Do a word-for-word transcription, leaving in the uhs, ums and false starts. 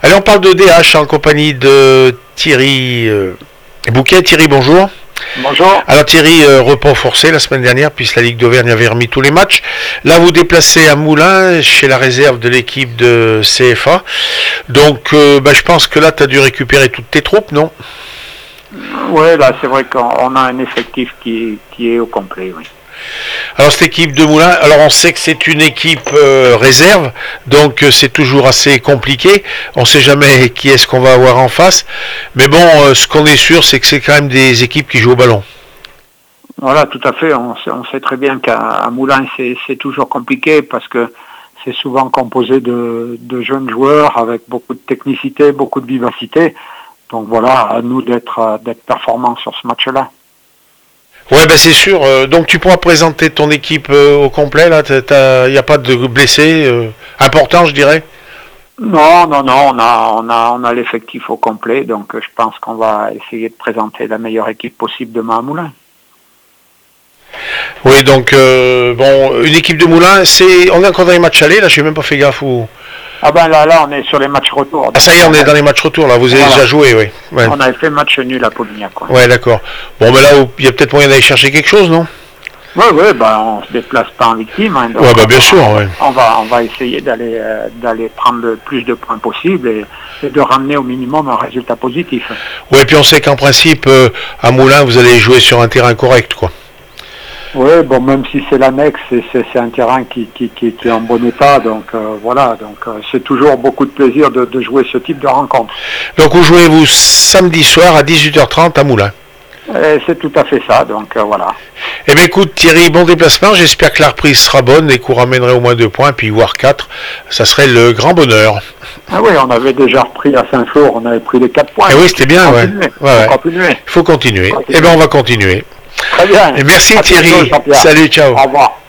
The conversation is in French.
Allez, on parle de D H en compagnie de Thierry euh, Bouquet. Thierry, bonjour. Bonjour. Alors Thierry, euh, repos forcé la semaine dernière puisque la Ligue d'Auvergne avait remis tous les matchs. Là, vous déplacez à Moulins chez la réserve de l'équipe de C F A. Donc, euh, bah, je pense que là, tu as dû récupérer toutes tes troupes, non? Oui, là, c'est vrai qu'on a un effectif qui, qui est au complet, oui. Alors cette équipe de Moulins, alors on sait que c'est une équipe euh, réserve, donc euh, c'est toujours assez compliqué. On ne sait jamais qui est-ce qu'on va avoir en face. Mais bon, euh, ce qu'on est sûr, c'est que c'est quand même des équipes qui jouent au ballon. Voilà, tout à fait. On sait, on sait très bien qu'à Moulins, c'est, c'est toujours compliqué parce que c'est souvent composé de, de jeunes joueurs avec beaucoup de technicité, beaucoup de vivacité. Donc voilà, à nous d'être, d'être performants sur ce match-là. Ouais, ben c'est sûr. Euh, donc tu pourras présenter ton équipe euh, au complet, là. Il n'y a pas de blessés euh, importants, je dirais. Non, non, non, on a, on a, on a l'effectif au complet, donc je pense qu'on va essayer de présenter la meilleure équipe possible demain à Moulins. Oui, donc euh, bon, une équipe de Moulins, c'est, on est encore dans les matchs allés, là, j'ai même pas fait gaffe où. Ah ben là, là, on est sur les matchs retour. Ah ça y est, on est dans les matchs retour, là, vous avez voilà. déjà joué, oui. Ouais. On avait fait match nul à Polignac, quoi. Ouais, d'accord. Bon, ben là, il y a peut-être moyen d'aller chercher quelque chose, non? Oui, oui, ben on se déplace pas en victime. Hein, ouais, bah bien va, sûr, ouais. On va, on va essayer d'aller, euh, d'aller prendre le plus de points possible et, et de ramener au minimum un résultat positif. Oui, et puis on sait qu'en principe, euh, à Moulins, vous allez jouer sur un terrain correct, quoi. Oui, bon, même si c'est l'annexe, c'est, c'est, c'est un terrain qui, qui, qui, qui est en bon état, donc euh, voilà, donc euh, c'est toujours beaucoup de plaisir de, de jouer ce type de rencontre. Donc vous jouez vous samedi soir à dix-huit heures trente à Moulins. Et c'est tout à fait ça, donc euh, voilà. Eh bien écoute Thierry, bon déplacement, j'espère que la reprise sera bonne et qu'on ramènerait au moins deux points, puis voire quatre, ça serait le grand bonheur. Ah oui, on avait déjà repris à Saint-Flour, on avait pris les quatre points. Eh oui, c'était bien, ouais. Il ouais, faut continuer. Il faut continuer. Eh bien on va continuer. Très bien. Et merci à Thierry. Bientôt, salut, ciao. Au revoir.